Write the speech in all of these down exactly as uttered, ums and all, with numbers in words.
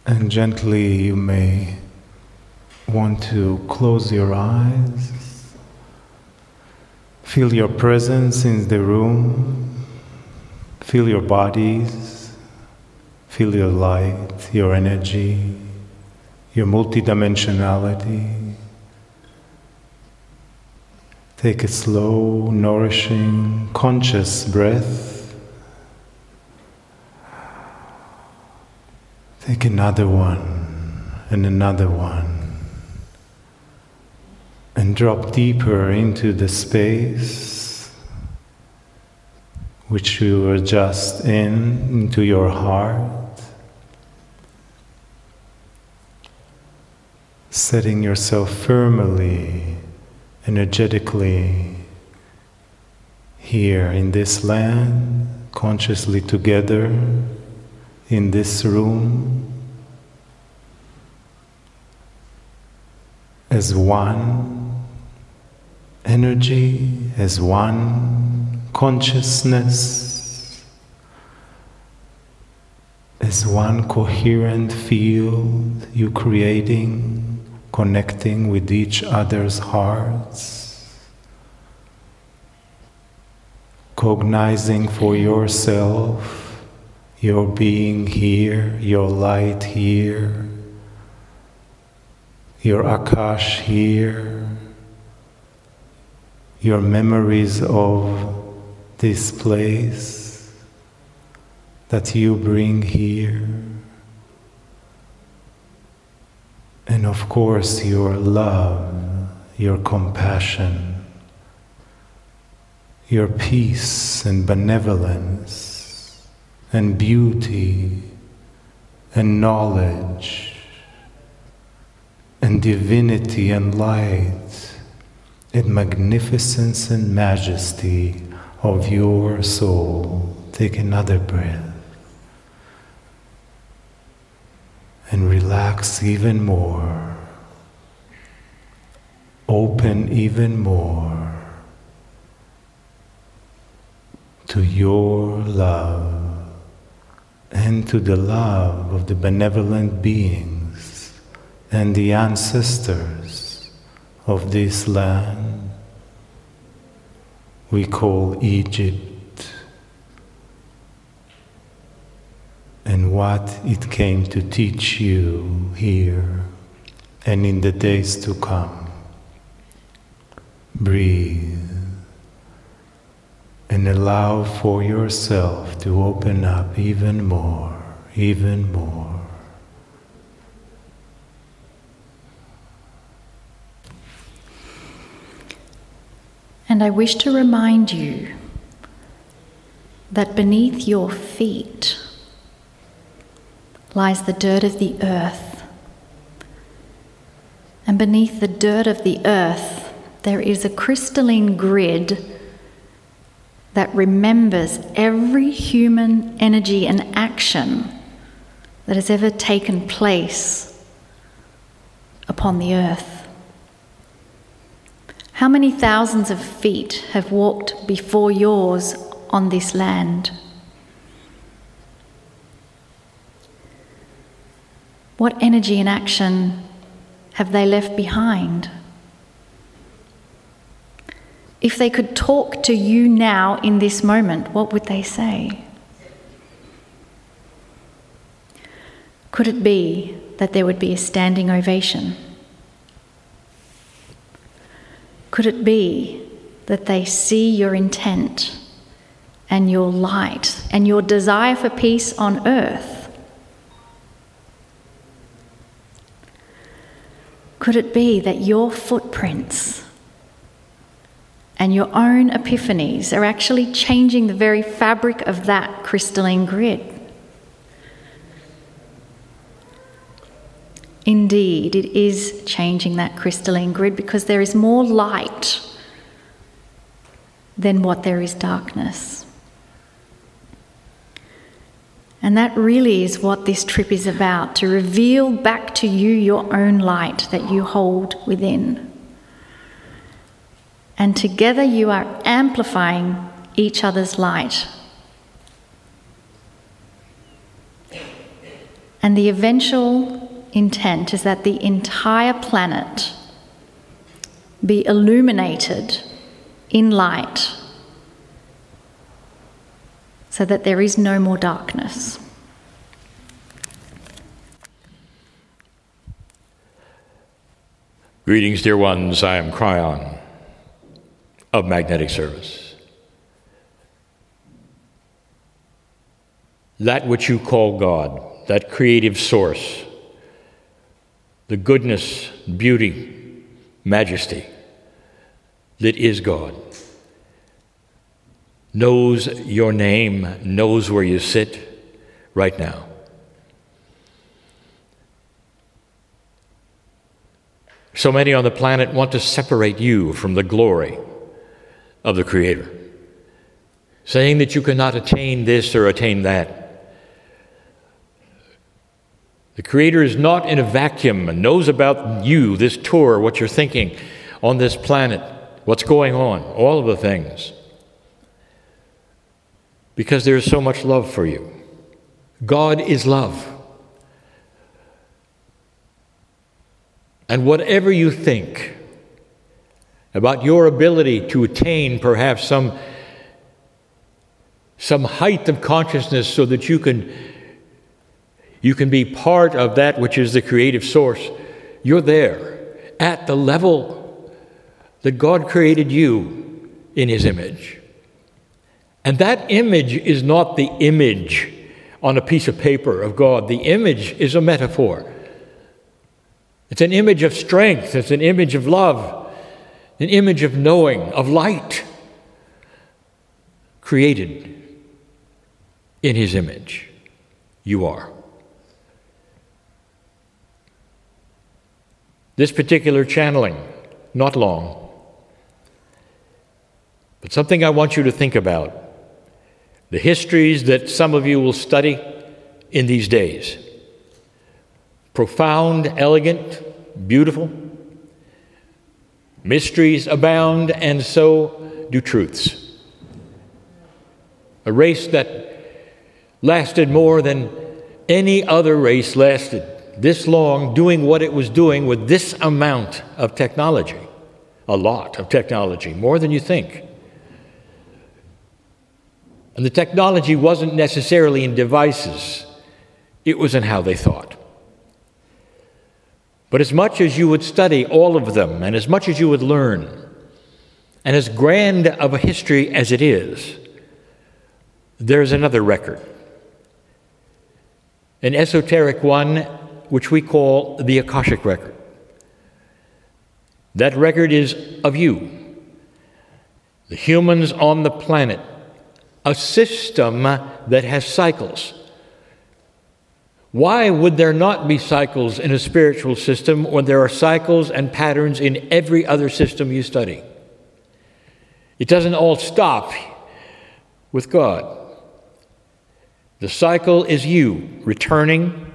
And gently you may want to close your eyes. Feel your presence in the room. Feel your bodies. Feel your light, your energy, your multidimensionality. Take a slow, nourishing, conscious breath. Take another one and another one, and drop deeper into the space which you were just in, into your heart, setting yourself firmly, energetically here in this land, consciously together in this room, as one energy, as one consciousness, as one coherent field, you creating, connecting with each other's hearts, cognizing for yourself your being here, your light here, your Akash here, your memories of this place that you bring here, and of course your love, your compassion, your peace and benevolence, and beauty, and knowledge, and divinity, and light, and magnificence and majesty of your soul. Take another breath, and relax even more, open even more to your love, and to the love of the benevolent beings and the ancestors of this land we call Egypt, and what it came to teach you here and in the days to come. Breathe and allow for yourself to open up even more, even more. And I wish to remind you that beneath your feet lies the dirt of the earth. And beneath the dirt of the earth, there is a crystalline grid that remembers every human energy and action that has ever taken place upon the earth. How many thousands of feet have walked before yours on this land? What energy and action have they left behind? If they could talk to you now in this moment, what would they say? Could it be that there would be a standing ovation? Could it be that they see your intent and your light and your desire for peace on earth? Could it be that your footprints and your own epiphanies are actually changing the very fabric of that crystalline grid? Indeed, it is changing that crystalline grid because there is more light than what there is darkness. And that really is what this trip is about, to reveal back to you your own light that you hold within. And together you are amplifying each other's light. And the eventual intent is that the entire planet be illuminated in light so that there is no more darkness. Greetings, dear ones. I am Cryon of Magnetic Service. That which you call God, that creative source, the goodness, beauty, majesty that is God, knows your name, knows where you sit right now. So many on the planet want to separate you from the glory of the Creator, saying that you cannot attain this or attain that. The Creator is not in a vacuum and knows about you, this tour, what you're thinking on this planet, what's going on, all of the things. Because there is so much love for you. God is love. And whatever you think about your ability to attain perhaps some, some height of consciousness so that you can, you can be part of that which is the creative source, you're there at the level that God created you in His image. And that image is not the image on a piece of paper of God. The image is a metaphor. It's an image of strength. It's an image of love, an image of knowing, of light, created in His image. You are. This particular channeling, not long, but something I want you to think about. The histories that some of you will study in these days. Profound, elegant, beautiful. Mysteries abound, and so do truths. A race that lasted more than any other race lasted this long, doing what it was doing with this amount of technology. A lot of technology, more than you think. And the technology wasn't necessarily in devices. It was in how they thought. But as much as you would study all of them, and as much as you would learn, and as grand of a history as it is, there's another record. An esoteric one, which we call the Akashic record. That record is of you, the humans on the planet, a system that has cycles. Why would there not be cycles in a spiritual system when there are cycles and patterns in every other system you study? It doesn't all stop with God. The cycle is you returning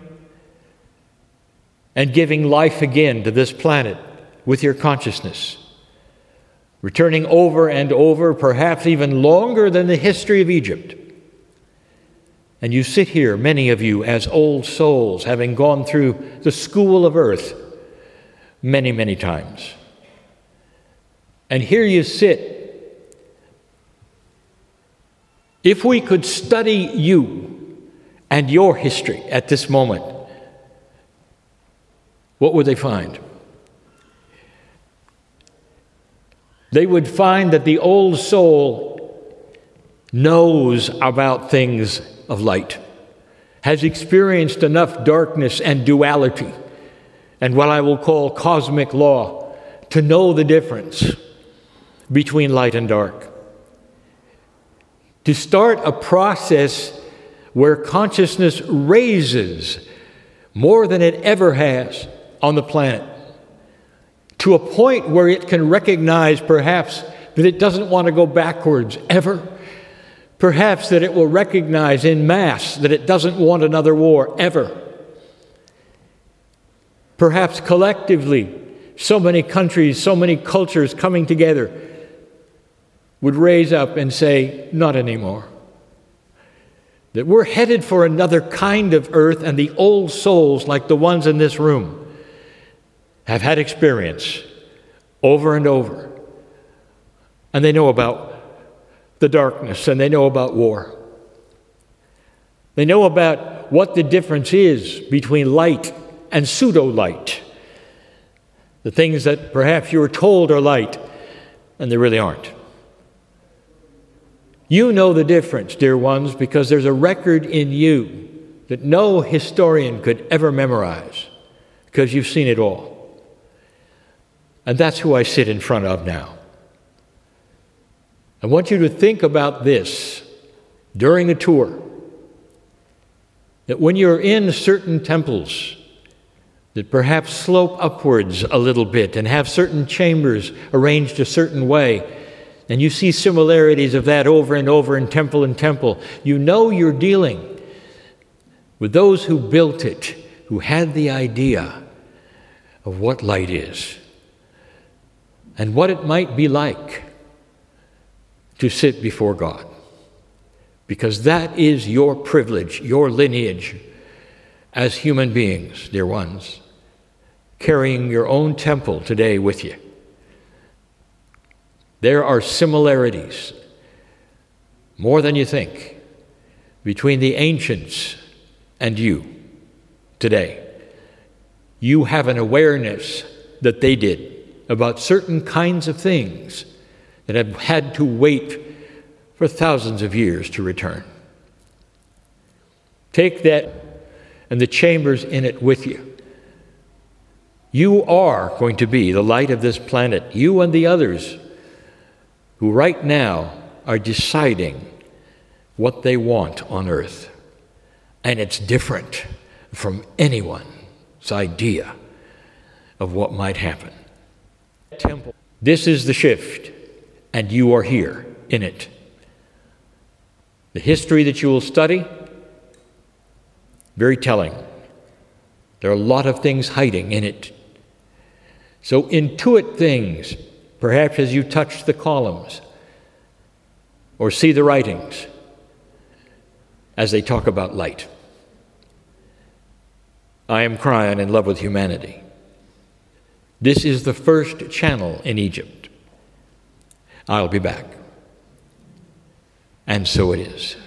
and giving life again to this planet with your consciousness. Returning over and over, perhaps even longer than the history of Egypt. And you sit here, many of you, as old souls, having gone through the school of earth many, many times. And here you sit. If we could study you and your history at this moment, what would they find? They would find that the old soul knows about things of light, has experienced enough darkness and duality, and what I will call cosmic law, to know the difference between light and dark. To start a process where consciousness raises more than it ever has on the planet, to a point where it can recognize perhaps that it doesn't want to go backwards ever. Perhaps that it will recognize in mass that it doesn't want another war ever. Perhaps collectively, so many countries, so many cultures coming together would raise up and say, not anymore. that we're headed for another kind of earth, and the old souls, like the ones in this room, have had experience over and over. And they know about the darkness, and they know about war. They know about what the difference is between light and pseudo-light. The things that perhaps you were told are light, and they really aren't. You know the difference, dear ones, because there's a record in you that no historian could ever memorize, because you've seen it all. And that's who I sit in front of now. I want you to think about this during a tour, that when you're in certain temples that perhaps slope upwards a little bit and have certain chambers arranged a certain way, and you see similarities of that over and over in temple and temple, you know you're dealing with those who built it, who had the idea of what light is and what it might be like to sit before God. Because that is your privilege, your lineage as human beings, dear ones, carrying your own temple today with you. There are similarities, more than you think, between the ancients and you today. You have an awareness that they did about certain kinds of things that have had to wait for thousands of years to return. Take that and the chambers in it with you. You are going to be the light of this planet, you and the others who right now are deciding what they want on earth. And it's different from anyone's idea of what might happen. Temple. This is the shift, and you are here in it. The history that you will study, very telling. There are a lot of things hiding in it. So intuit things, perhaps as you touch the columns or see the writings as they talk about light. I am crying in love with humanity. This is the first channel in Egypt. I'll be back. And so it is.